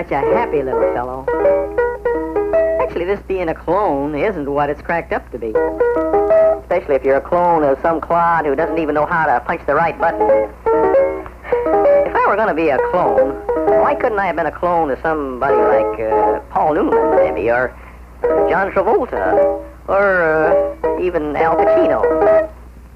such a happy little fellow. Actually, this being a clone isn't what it's cracked up to be. Especially if you're a clone of some clod who doesn't even know how to punch the right button. If I were going to be a clone, why couldn't I have been a clone of somebody like Paul Newman, maybe, or John Travolta, or even Al Pacino?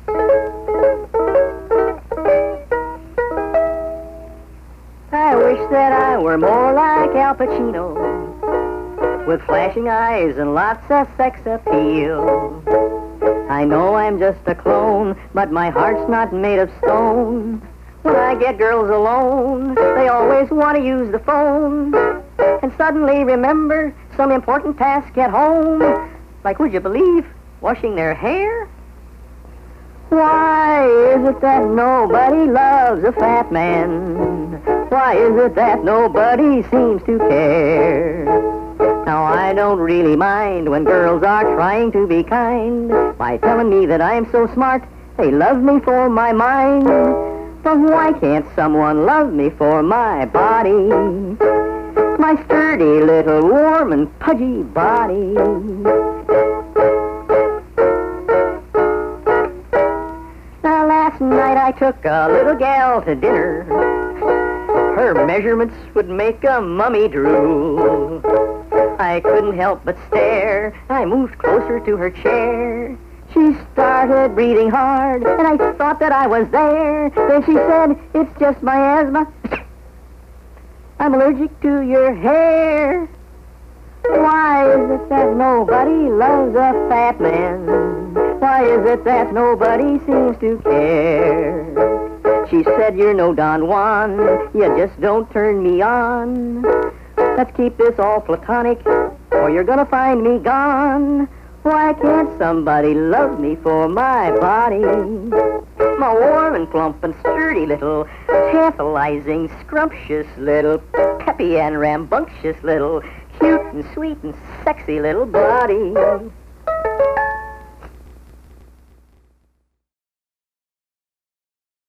I wish that I were more like Al Pacino, with flashing eyes and lots of sex appeal. I know I'm just a clone, but my heart's not made of stone. When I get girls alone, they always want to use the phone, and suddenly remember some important task at home. Like, would you believe, washing their hair? Why is it that nobody loves a fat man? Why is it that nobody seems to care? Now, I don't really mind when girls are trying to be kind by telling me that I'm so smart, they love me for my mind. But why can't someone love me for my body? My sturdy little warm and pudgy body. Now, last night I took a little gal to dinner. Her measurements would make a mummy drool. I couldn't help but stare. I moved closer to her chair. She started breathing hard, and I thought that I was there. Then she said, "It's just my asthma. I'm allergic to your hair." Why is it that nobody loves a fat man? Why is it that nobody seems to care? She said, "You're no Don Juan, you just don't turn me on. Let's keep this all platonic, or you're gonna find me gone. Why can't somebody love me for my body? My warm and plump and sturdy little, tantalizing, scrumptious little, peppy and rambunctious little, cute and sweet and sexy little body."